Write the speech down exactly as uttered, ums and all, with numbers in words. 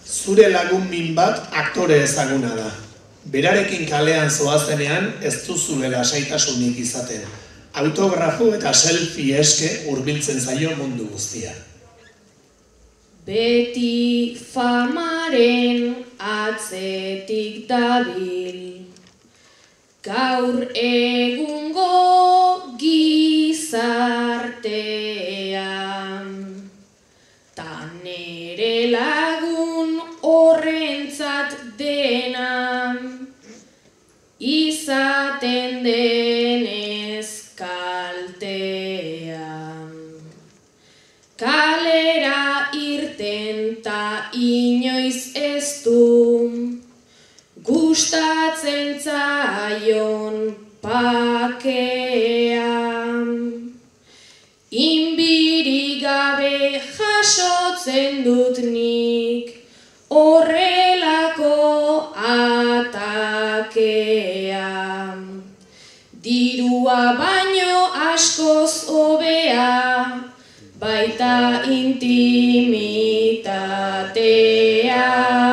Zure lagun min bat aktore ezaguna da. Berarekin kalean zoazenean ez duzue lasaitasunik izaten. Autografo eta selfie eske hurbiltzen zaio mundu guztia. Beti famaren atzetik dabil, gaur egungo gizartean, ta nere lagun horrentzat dena, izaten denez kaltean. Kalera irten ta inoiz ez du gustatzen zaion pakean. Inbiri gabe jasotzen dut nik horrelako atakean. Dirua baino askoz hobea, baita intimitatea.